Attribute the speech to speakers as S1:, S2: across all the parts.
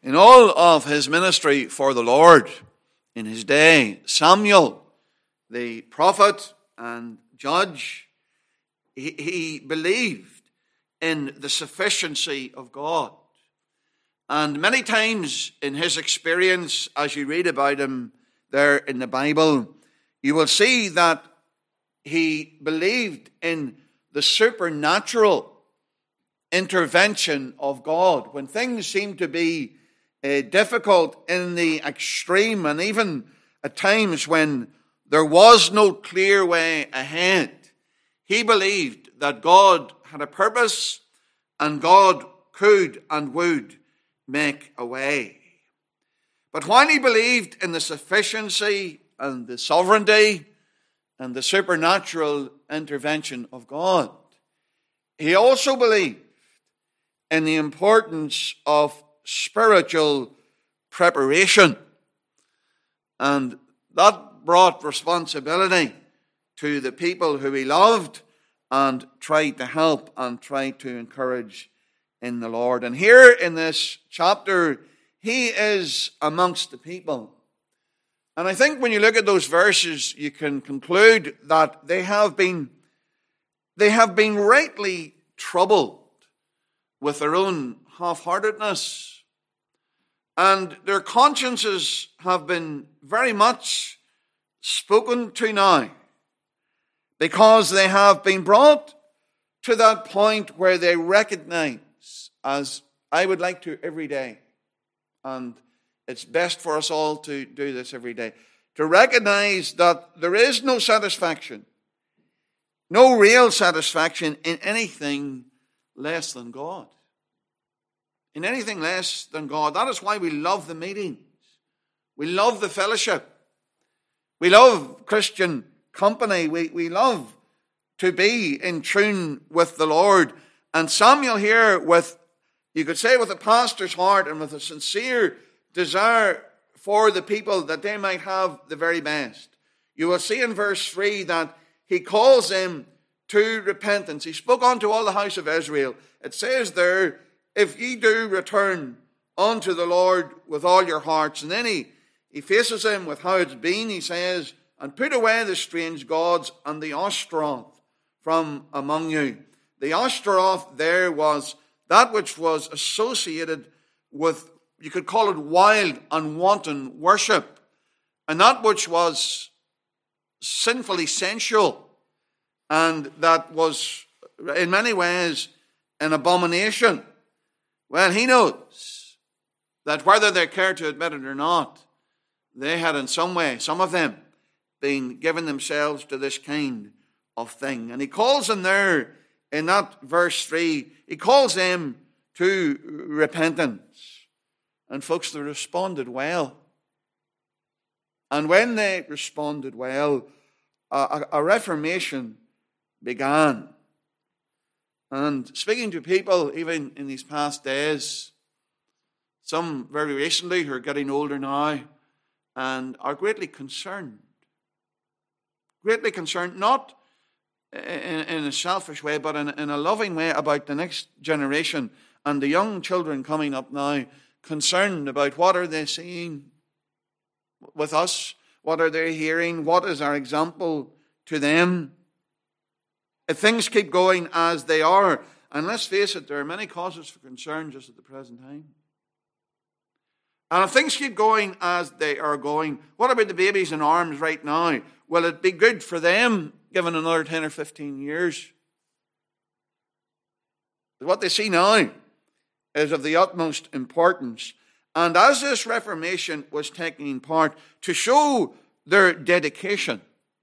S1: In all of his ministry for the Lord in his day, Samuel, the prophet and judge, he believed in the sufficiency of God. And many times in his experience, as you read about him there in the Bible, you will see that he believed in the supernatural intervention of God. When things seemed to be difficult in the extreme, and even at times when there was no clear way ahead, he believed that God had a purpose and God could and would make a way. But while he believed in the sufficiency and the sovereignty and the supernatural intervention of God, he also believed in the importance of spiritual preparation. And that brought responsibility to the people who he loved and tried to help and tried to encourage in the Lord. And here in this chapter, he is amongst the people. And I think when you look at those verses, you can conclude that they have been rightly troubled with their own half-heartedness. And their consciences have been very much spoken to now, because they have been brought to that point where they recognize, as I would like to every day, and it's best for us all to do this every day, to recognize that there is no satisfaction, no real satisfaction in anything less than God. In anything less than God. That is why we love the meetings. We love the fellowship. We love Christian company. We love to be in tune with the Lord. And Samuel here, you could say with a pastor's heart and with a sincere desire for the people that they might have the very best. You will see in verse 3 that he calls them to repentance. He spoke unto all the house of Israel. It says there, if ye do return unto the Lord with all your hearts. And then he faces them with how it's been. He says, and put away the strange gods and the Ashtaroth from among you. The Ashtaroth there was that which was associated with, you could call it wild and wanton worship. And that which was sinfully sensual. And that was in many ways an abomination. Well, he knows that whether they care to admit it or not, they had in some way, some of them, been given themselves to this kind of thing. And he calls them there in that verse 3, he calls them to repentance. And folks, they responded well. And when they responded well, a reformation began. And speaking to people, even in these past days, some very recently who are getting older now, and are greatly concerned, not in a selfish way, but in a loving way about the next generation and the young children coming up now, concerned about what are they seeing with us, what are they hearing, what is our example to them. If things keep going as they are, and let's face it, there are many causes for concern just at the present time. And if things keep going as they are going, what about the babies in arms right now? Will it be good for them given another 10 or 15 years? What they see now is of the utmost importance. And as this Reformation was taking part, to show their dedication,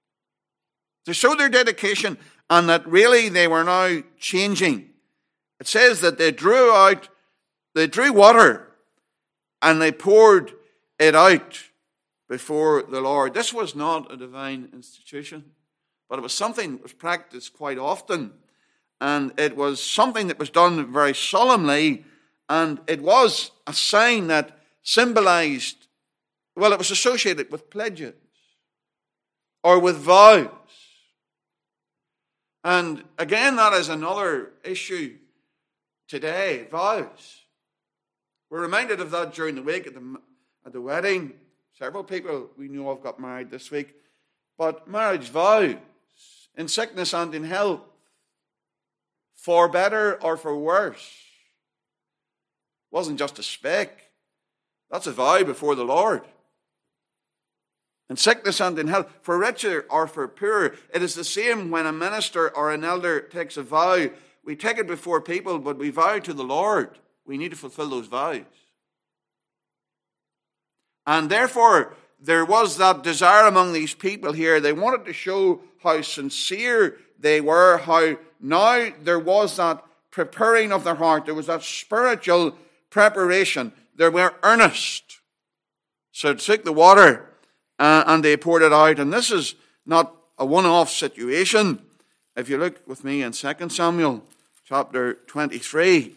S1: and that really they were now changing. It says that they drew water and they poured it out before the Lord. This was not a divine institution, but it was something that was practiced quite often. And it was something that was done very solemnly, and it was a sign that symbolized, well, it was associated with pledges or with vows. And again, that is another issue today, vows. We're reminded of that during the week at the wedding. Several people we know have got married this week. But marriage vows, in sickness and in health, for better or for worse, wasn't just a spec. That's a vow before the Lord. In sickness and in health, for richer or for poorer. It is the same when a minister or an elder takes a vow. We take it before people, but we vow to the Lord. We need to fulfill those vows. And therefore, there was that desire among these people here. They wanted to show how sincere they were, how now there was that preparing of their heart. There was that spiritual preparation. They were earnest. So they took the water and they poured it out. And this is not a one-off situation. If you look with me in 2 Samuel chapter 23.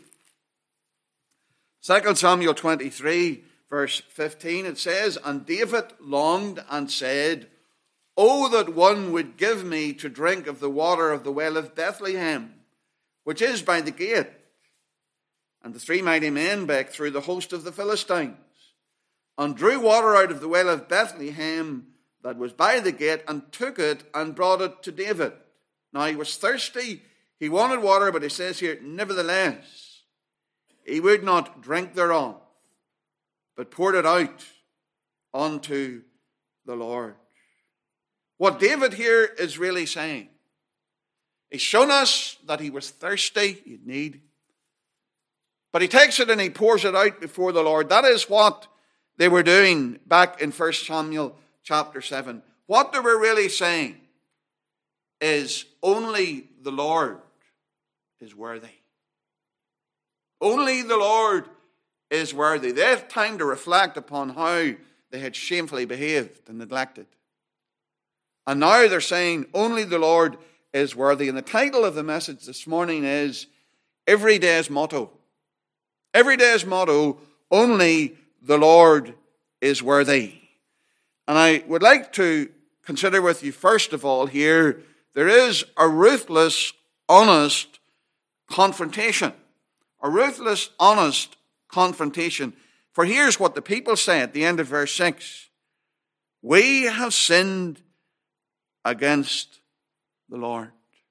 S1: 2 Samuel 23, verse 15, it says, "And David longed and said, Oh, that one would give me to drink of the water of the well of Bethlehem, which is by the gate. And the three mighty men back through the host of the Philistines, and drew water out of the well of Bethlehem that was by the gate, and took it and brought it to David." Now he was thirsty, he wanted water, but he says here, nevertheless, he would not drink thereof, but poured it out unto the Lord. What David here is really saying, he's shown us that he was thirsty, he had need, but he takes it and he pours it out before the Lord. That is what they were doing back in 1 Samuel chapter 7. What they were really saying is only the Lord is worthy. Only the Lord is worthy. They had time to reflect upon how they had shamefully behaved and neglected. And now they're saying only the Lord is worthy. And the title of the message this morning is Every Day's Motto. Every day's motto, only the Lord is worthy. And I would like to consider with you first of all here, there is a ruthless, honest confrontation. A ruthless, honest confrontation. For here's what the people say at the end of verse 6. We have sinned against the Lord.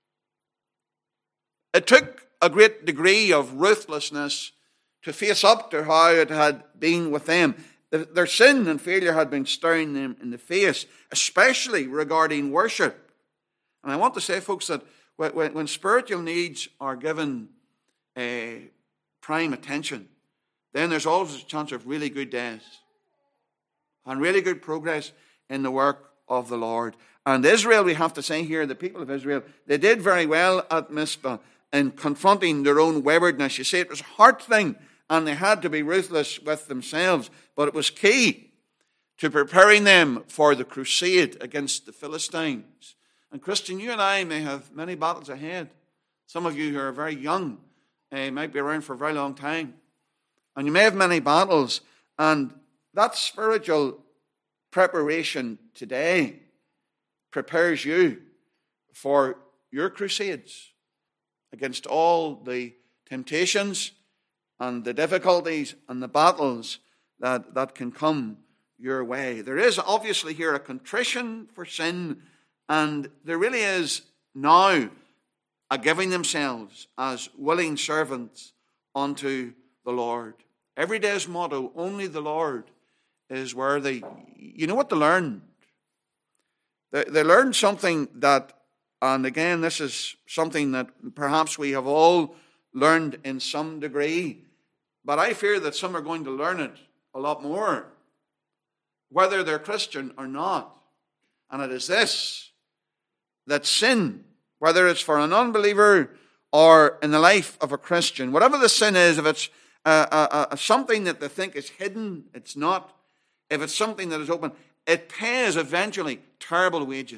S1: It took a great degree of ruthlessness to face up to how it had been with them. Their sin and failure had been staring them in the face, especially regarding worship. And I want to say, folks, that when spiritual needs are given prime attention, then there's always a chance of really good days and really good progress in the work of the Lord. And Israel, we have to say here, the people of Israel, they did very well at Mizpah in confronting their own waywardness. You see, it was a hard thing, and they had to be ruthless with themselves, but it was key to preparing them for the crusade against the Philistines. And Christian, you and I may have many battles ahead. Some of you who are very young might be around for a very long time. And you may have many battles, and that spiritual preparation today prepares you for your crusades against all the temptations and the difficulties and the battles that can come your way. There is obviously here a contrition for sin, and there really is now a giving themselves as willing servants unto the Lord. Every day's motto, only the Lord is worthy. You know what they learned? They learned something that, and again, this is something that perhaps we have all learned in some degree, but I fear that some are going to learn it a lot more, whether they're Christian or not. And it is this, that sin, whether it's for an unbeliever or in the life of a Christian, whatever the sin is, if it's something that they think is hidden, it's not. If it's something that is open, it pays eventually terrible wages.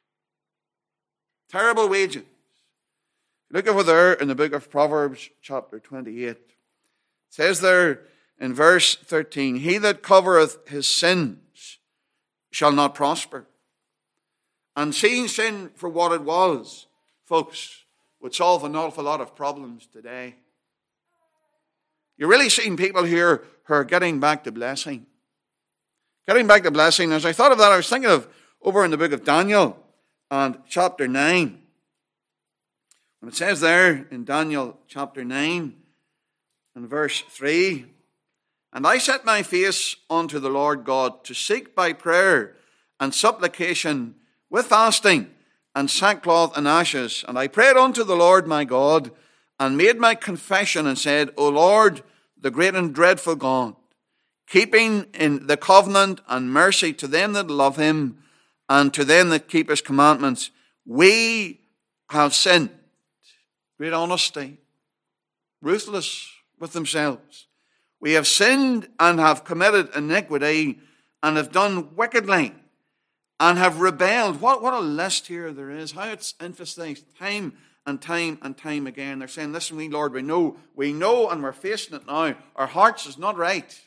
S1: Terrible wages. Look over there in the book of Proverbs, chapter 28. It says there in verse 13, He that covereth his sins shall not prosper. And seeing sin for what it was, folks, would solve an awful lot of problems today. You're really seeing people here who are getting back to blessing. Getting back to blessing. As I thought of that, I was thinking of over in the book of Daniel and chapter 9. And it says there in Daniel chapter 9 and verse 3, "And I set my face unto the Lord God to seek by prayer and supplication with fasting and sackcloth and ashes. And I prayed unto the Lord my God and made my confession and said, O Lord, the great and dreadful God, keeping in the covenant and mercy to them that love him and to them that keep his commandments, we have sinned." Great honesty, ruthless with themselves. "We have sinned and have committed iniquity and have done wickedly and have rebelled." What a list here there is. How it's emphasized time and time and time again. They're saying, listen, Lord, we know and we're facing it now. Our hearts is not right.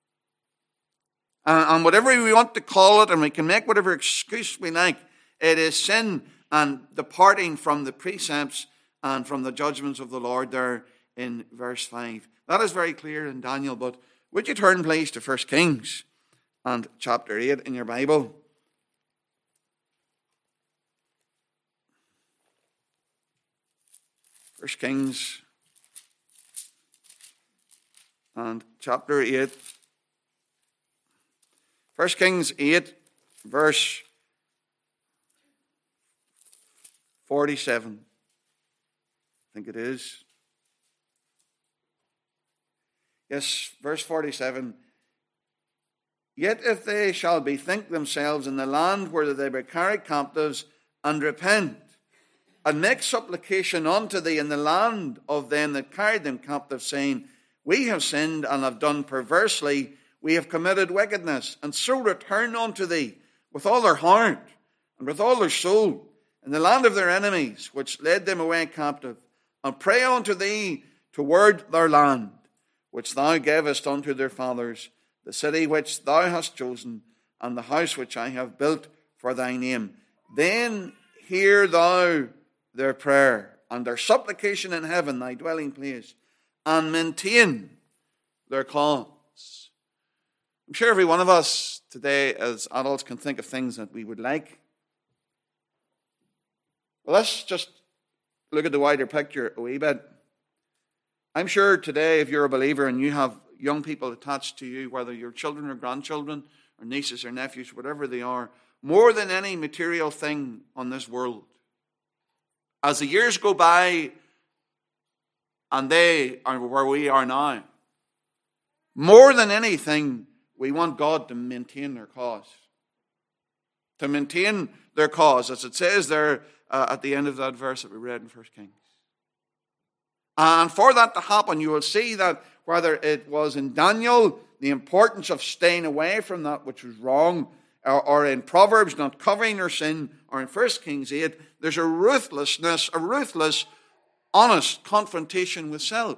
S1: And whatever we want to call it, and we can make whatever excuse we like, it is sin and departing from the precepts and from the judgments of the Lord there in verse 5. That is very clear in Daniel, but would you turn please to 1 Kings and chapter 8 in your Bible. 1 Kings and chapter 8. 1 Kings 8, verse 47. I think it is. Yes, verse 47. "Yet if they shall bethink themselves in the land where they were carried captives, and repent, and make supplication unto thee in the land of them that carried them captive, saying, We have sinned and have done perversely, we have committed wickedness, and so return unto thee with all their heart and with all their soul in the land of their enemies, which led them away captive, and pray unto thee toward their land, which thou gavest unto their fathers, the city which thou hast chosen, and the house which I have built for thy name. Then hear thou their prayer and their supplication in heaven, thy dwelling place, and maintain their cause." I'm sure every one of us today as adults can think of things that we would like. Well, let's just look at the wider picture a wee bit. I'm sure today, if you're a believer and you have young people attached to you, whether you're children or grandchildren or nieces or nephews, whatever they are, more than any material thing on this world, as the years go by and they are where we are now, more than anything, we want God to maintain their cause. To maintain their cause, as it says there at the end of that verse that we read in 1 Kings. And for that to happen, you will see that whether it was in Daniel, the importance of staying away from that which was wrong, or in Proverbs, not covering our sin, or in 1 Kings 8, there's a ruthlessness, a ruthless, honest confrontation with self.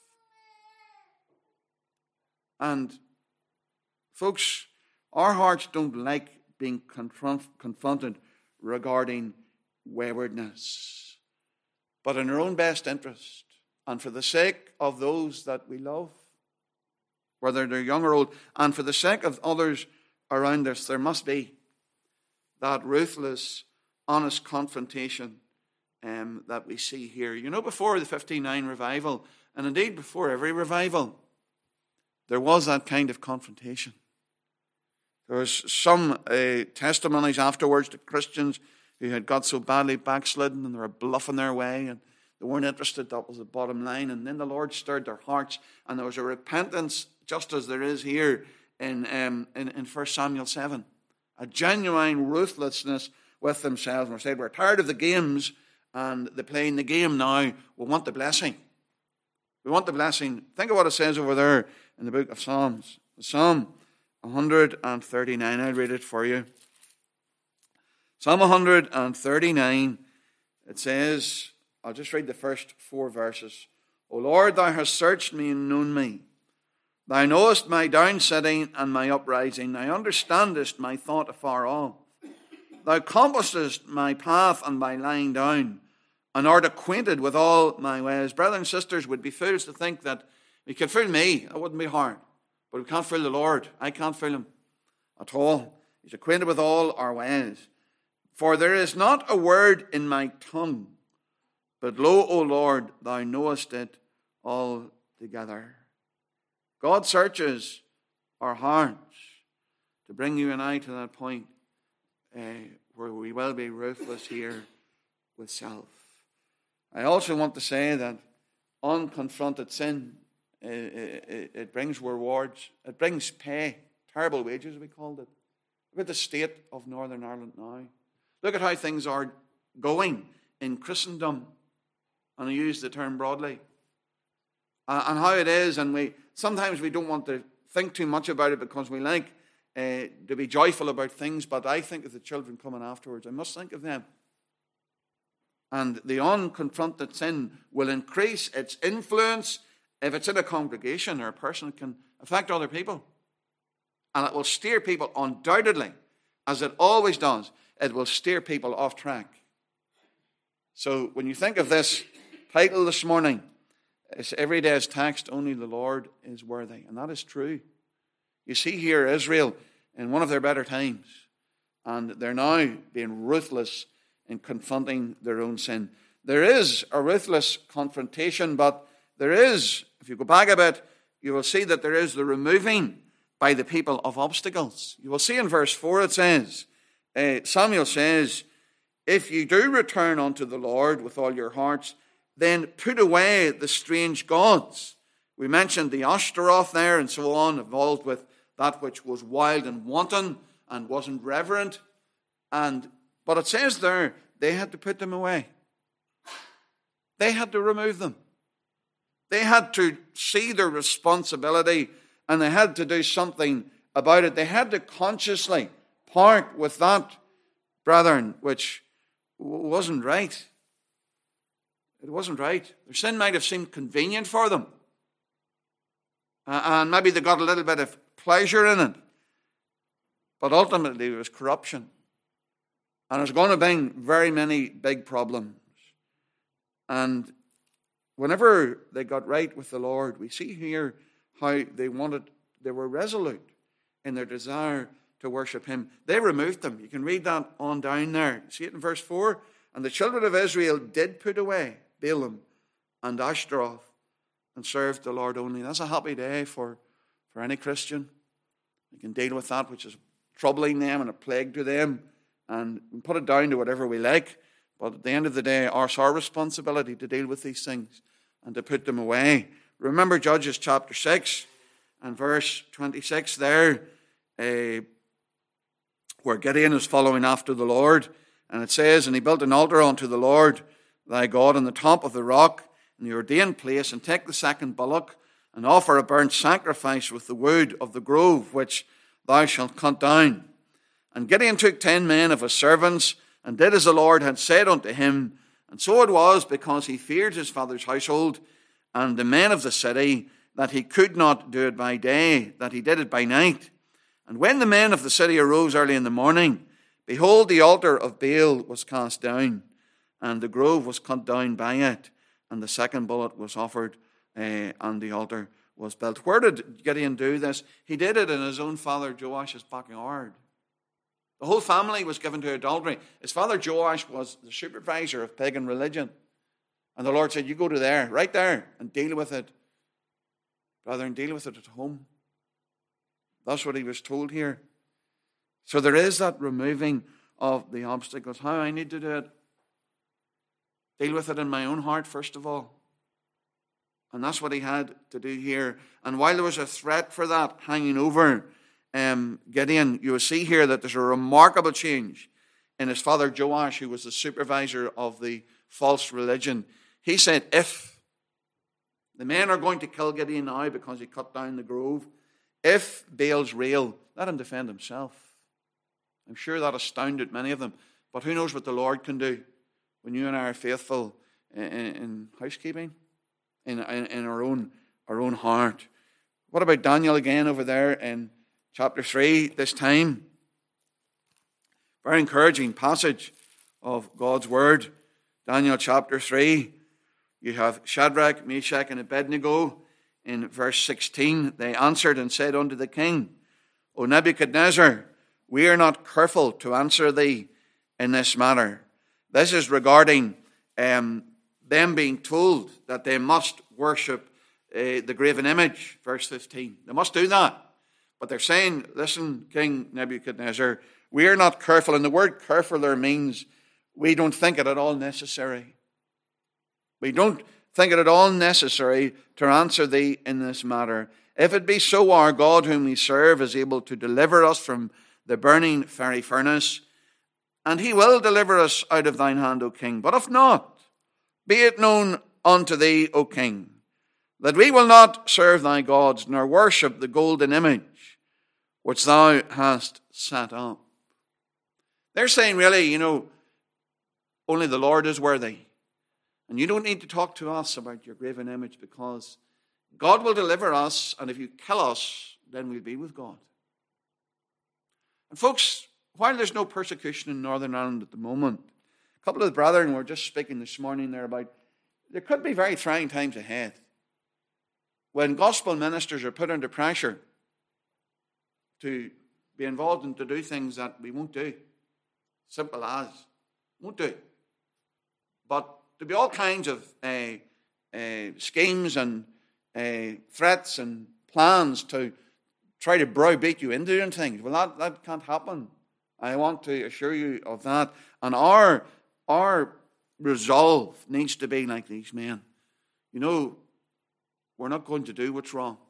S1: And folks, our hearts don't like being confronted regarding waywardness. But in our own best interest, and for the sake of those that we love, whether they're young or old, and for the sake of others around us, there must be that ruthless, honest confrontation that we see here. You know, before the 59 revival, and indeed before every revival, there was that kind of confrontation. There was some testimonies afterwards to Christians who had got so badly backslidden and they were bluffing their way and they weren't interested. That was the bottom line. And then the Lord stirred their hearts and there was a repentance, just as there is here in 1 Samuel 7. A genuine ruthlessness with themselves. And they said, we're tired of the games and the playing the game now. We want the blessing. We want the blessing. Think of what it says over there in the book of Psalms. Psalm 139. I'll read it for you. Psalm 139. It says, I'll just read the first 4 verses. O Lord, thou hast searched me and known me. Thou knowest my downsitting and my uprising. Thou understandest my thought afar off. Thou compassest my path and my lying down, and art acquainted with all my ways. Brothers and sisters, would be fools to think that He can fool me. That wouldn't be hard. But we can't fool the Lord. I can't fool him at all. He's acquainted with all our ways. For there is not a word in my tongue, but lo, O Lord, thou knowest it altogether. God searches our hearts to bring you and I to that point where we will be ruthless here with self. I also want to say that unconfronted sin, it brings rewards. It brings pay. Terrible wages, we called it. Look at the state of Northern Ireland now. Look at how things are going in Christendom. And I use the term broadly. And how it is, and sometimes we don't want to think too much about it because we like to be joyful about things, but I think of the children coming afterwards. I must think of them. And the unconfronted sin will increase its influence if it's in a congregation or a person. It can affect other people. And it will steer people undoubtedly, as it always does. It will steer people off track. So when you think of this title this morning, it's every day's text, only the Lord is worthy. And that is true. You see here Israel in one of their better times. And they're now being ruthless in confronting their own sin. There is a ruthless confrontation, but there is, if you go back a bit, you will see that there is the removing by the people of obstacles. You will see in verse 4 it says, Samuel says, if you do return unto the Lord with all your hearts, then put away the strange gods. We mentioned the Ashtaroth there and so on, involved with that which was wild and wanton and wasn't reverent. But it says there, they had to put them away. They had to remove them. They had to see their responsibility and they had to do something about it. They had to consciously part with that, brethren, which wasn't right. It wasn't right. Their sin might have seemed convenient for them. And maybe they got a little bit of pleasure in it. But ultimately it was corruption. And it's going to bring very many big problems. And whenever they got right with the Lord, we see here how they were resolute in their desire to worship him. They removed them. You can read that on down there. See it in verse 4? And the children of Israel did put away Balaam and Ashtaroth and served the Lord only. That's a happy day for any Christian. You can deal with that which is troubling them and a plague to them and put it down to whatever we like. But at the end of the day, it's our responsibility to deal with these things and to put them away. Remember Judges chapter 6 and verse 26 there, where Gideon is following after the Lord. And it says, and he built an altar unto the Lord thy God on the top of the rock in the ordained place, and take the second bullock and offer a burnt sacrifice with the wood of the grove which thou shalt cut down. And Gideon took 10 men of his servants and did as the Lord had said unto him. And so it was, because he feared his father's household and the men of the city, that he could not do it by day, that he did it by night. And when the men of the city arose early in the morning, behold, the altar of Baal was cast down, and the grove was cut down by it, and the second bullock was offered, and the altar was built. Where did Gideon do this? He did it in his own father Joash's backyard. The whole family was given to adultery. His father Joash was the supervisor of pagan religion. And the Lord said, you go to there, right there, and deal with it. Brethren, deal with it at home. That's what he was told here. So there is that removing of the obstacles. How I need to do it? Deal with it in my own heart, first of all. And that's what he had to do here. And while there was a threat for that hanging over Gideon, you will see here that there's a remarkable change in his father Joash, who was the supervisor of the false religion. He said, if the men are going to kill Gideon now because he cut down the grove, if Baal's real, let him defend himself. I'm sure that astounded many of them. But who knows what the Lord can do when you and I are faithful in housekeeping, in our own heart. What about Daniel again over there in chapter 3 this time? Very encouraging passage of God's word. Daniel chapter 3. You have Shadrach, Meshach, and Abednego in verse 16, they answered and said unto the king, O Nebuchadnezzar, we are not careful to answer thee in this matter. This is regarding them being told that they must worship the graven image, verse 15. They must do that. But they're saying, listen, King Nebuchadnezzar, we are not careful. And the word careful there means we don't think it at all necessary. We don't think it at all necessary to answer thee in this matter. If it be so, our God whom we serve is able to deliver us from the burning fiery furnace, and he will deliver us out of thine hand, O king. But if not, be it known unto thee, O king, that we will not serve thy gods, nor worship the golden image which thou hast set up. They're saying, really, only the Lord is worthy. And you don't need to talk to us about your graven image, because God will deliver us, and if you kill us, then we'll be with God. And folks, while there's no persecution in Northern Ireland at the moment, a couple of the brethren were just speaking this morning there about there could be very trying times ahead when gospel ministers are put under pressure to be involved and to do things that we won't do. Simple as. Won't do. But to be all kinds of schemes and threats and plans to try to browbeat you into doing things. Well, that can't happen. I want to assure you of that. And our resolve needs to be like these men. We're not going to do what's wrong.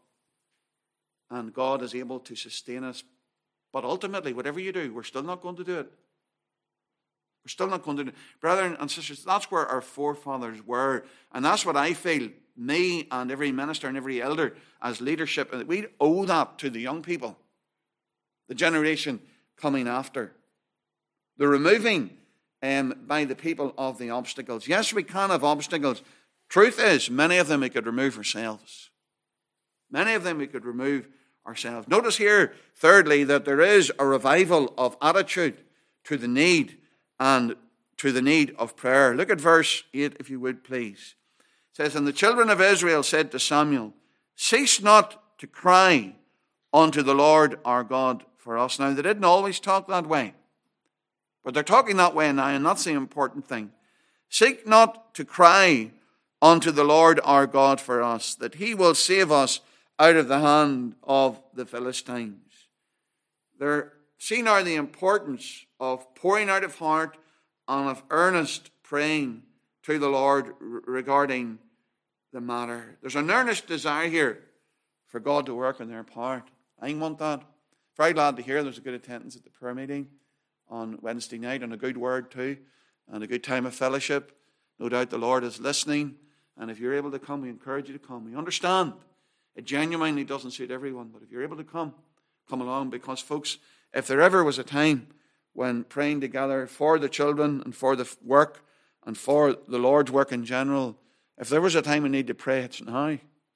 S1: And God is able to sustain us. But ultimately, whatever you do, we're still not going to do it. We're still not going to do it. Brethren and sisters, that's where our forefathers were. And that's what I feel, me and every minister and every elder as leadership, and we owe that to the young people, the generation coming after. The removing by the people of the obstacles. Yes, we can have obstacles. Truth is, many of them we could remove ourselves. Many of them we could remove ourselves. Notice here, thirdly, that there is a revival of attitude to the need and to the need of prayer. Look at verse 8, if you would, please. It says, And the children of Israel said to Samuel, Cease not to cry unto the Lord our God for us. Now, they didn't always talk that way, but they're talking that way now, and that's the important thing. Seek not to cry unto the Lord our God for us, that he will save us out of the hand of the Philistines. They're seeing now the importance of pouring out of heart and of earnest praying to the Lord regarding the matter. There's an earnest desire here for God to work on their part. I want that. Very glad to hear there's a good attendance at the prayer meeting on Wednesday night, and a good word too, and a good time of fellowship. No doubt the Lord is listening, and if you're able to come, we encourage you to come. We understand it genuinely doesn't suit everyone, but if you're able to come along, because folks, if there ever was a time when praying together for the children and for the work and for the Lord's work in general, if there was a time we need to pray, it's now.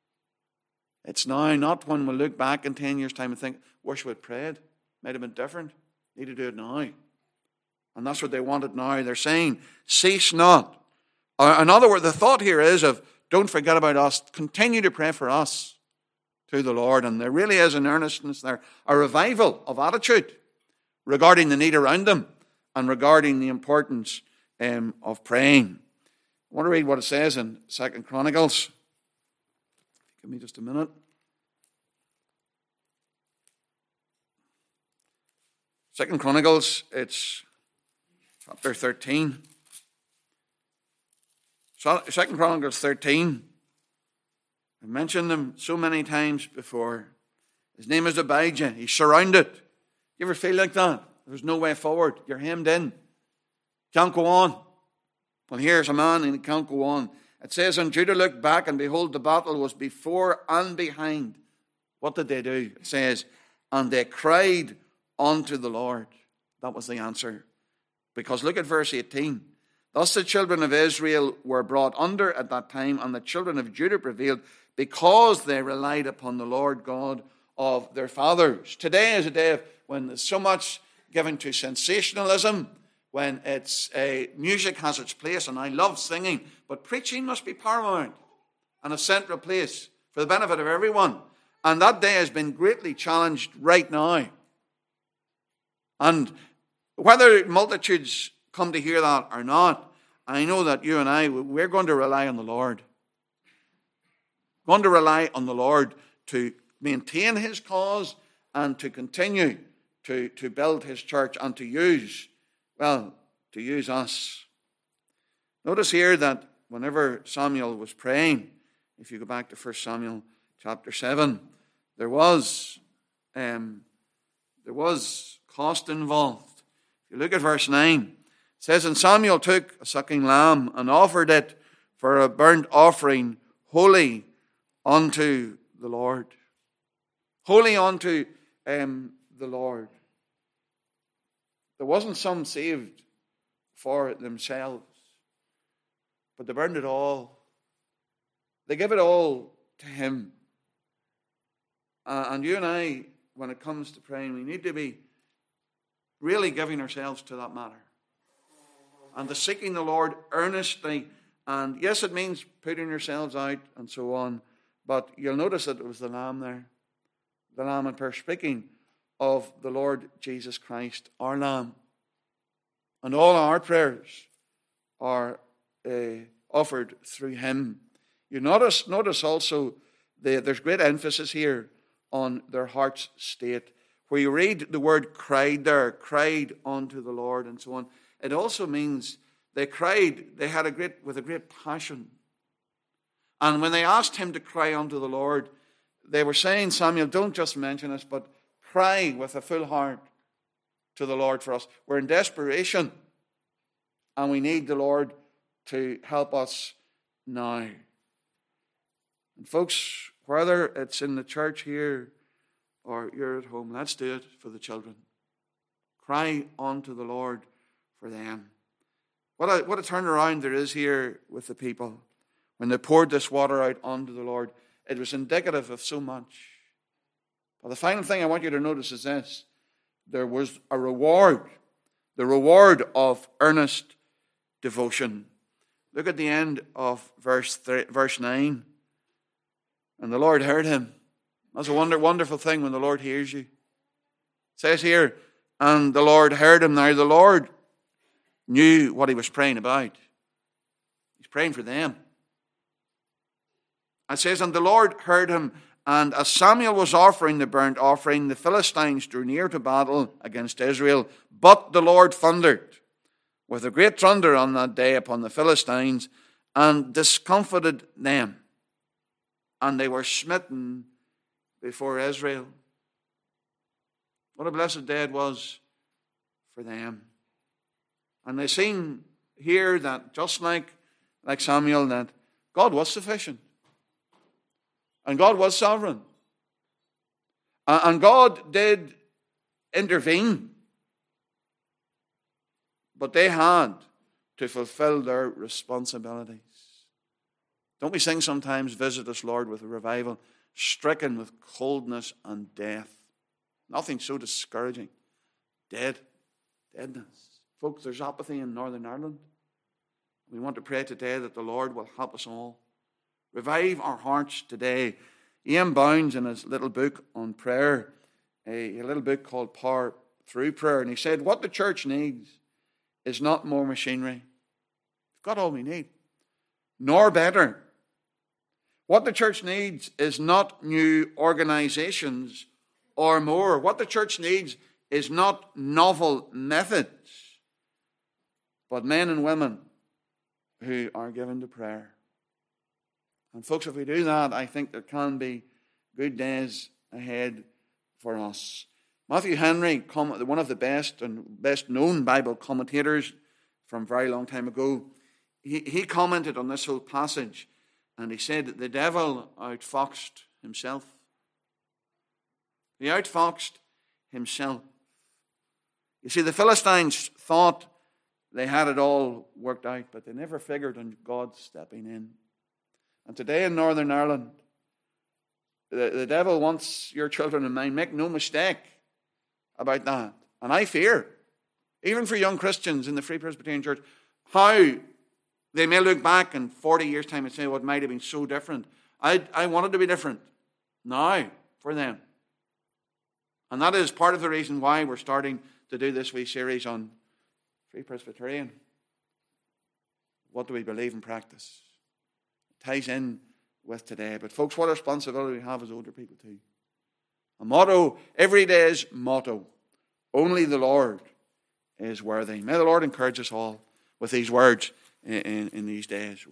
S1: It's now, not when we look back in 10 years' time and think, wish we'd prayed. Might have been different. Need to do it now. And that's what they wanted now. They're saying, cease not. In other words, the thought here is of, don't forget about us. Continue to pray for us to the Lord. And there really is an earnestness there, a revival of attitude regarding the need around them and regarding the importance of praying. I want to read what it says in 2 Chronicles. Give me just a minute. 2 Chronicles, it's chapter 13. 2 Chronicles 13. I've mentioned him so many times before. His name is Abijah. He's surrounded. You ever feel like that? There's no way forward. You're hemmed in. Can't go on. Well, here's a man and he can't go on. It says, And Judah looked back, and behold, the battle was before and behind. What did they do? It says, And they cried unto the Lord. That was the answer. Because look at verse 18. Thus the children of Israel were brought under at that time, and the children of Judah prevailed, because they relied upon the Lord God of their fathers. Today is a day when there's so much given to sensationalism, when it's music has its place, and I love singing, but preaching must be paramount and a central place. for the benefit of everyone. And that day has been greatly challenged right now. And whether multitudes come to hear that or not, I know that you and I, we're going to rely on the Lord. Going to rely on the Lord to maintain his cause and to continue to build his church and to use us. Notice here that whenever Samuel was praying, if you go back to 1 Samuel chapter 7, there was cost involved. If you look at verse 9, it says, "And Samuel took a sucking lamb and offered it for a burnt offering, holy unto the Lord." Holy unto the Lord. There wasn't some saved for themselves, but they burned it all. They give it all to him. And you and I, when it comes to praying, we need to be really giving ourselves to that matter. And to seeking the Lord earnestly. And yes, it means putting yourselves out and so on. But you'll notice that it was the Lamb there. The Lamb and prayer, speaking of the Lord Jesus Christ, our Lamb. And all our prayers are offered through him. You notice also there's great emphasis here on their heart's state. Where you read the word cried there, cried unto the Lord and so on. It also means they cried, they had with a great passion. And when they asked him to cry unto the Lord, they were saying, Samuel, don't just mention us, but cry with a full heart to the Lord for us. We're in desperation, and we need the Lord to help us now. And folks, whether it's in the church here or you're at home, let's do it for the children. Cry unto the Lord for them. What a turnaround there is here with the people. When they poured this water out unto the Lord, it was indicative of so much. But the final thing I want you to notice is this. There was a reward. The reward of earnest devotion. Look at the end of verse 9. And the Lord heard him. That's a wonderful thing when the Lord hears you. It says here, and the Lord heard him. Now the Lord knew what he was praying about. He's praying for them. It says, and the Lord heard him, and as Samuel was offering the burnt offering, the Philistines drew near to battle against Israel. But the Lord thundered with a great thunder on that day upon the Philistines, and discomfited them. And they were smitten before Israel. What a blessed day it was for them. And they seen here that just like Samuel, that God was sufficient. And God was sovereign. And God did intervene. But they had to fulfill their responsibilities. Don't we sing sometimes, visit us, Lord, with a revival, stricken with coldness and death. Nothing so discouraging. Deadness. Folks, there's apathy in Northern Ireland. We want to pray today that the Lord will help us all. Revive our hearts today. Ian Bounds, in his little book on prayer, a little book called Power Through Prayer, and he said, what the church needs is not more machinery. We've got all we need. Nor better. What the church needs is not new organizations or more. What the church needs is not novel methods, but men and women who are given to prayer. And folks, if we do that, I think there can be good days ahead for us. Matthew Henry, one of the best and best known Bible commentators from a very long time ago, he commented on this whole passage, and he said that the devil outfoxed himself. He outfoxed himself. You see, the Philistines thought they had it all worked out, but they never figured on God stepping in. And today in Northern Ireland, the devil wants your children and mine. Make no mistake about that. And I fear, even for young Christians in the Free Presbyterian Church, how they may look back in 40 years' time and say, well, it might have been so different. I wanted to be different now for them. And that is part of the reason why we're starting to do this wee series on Free Presbyterian. What do we believe in practice? It ties in with today. But folks, what a responsibility we have as older people too. A motto, every day's motto, only the Lord is worthy. May the Lord encourage us all with these words in these days.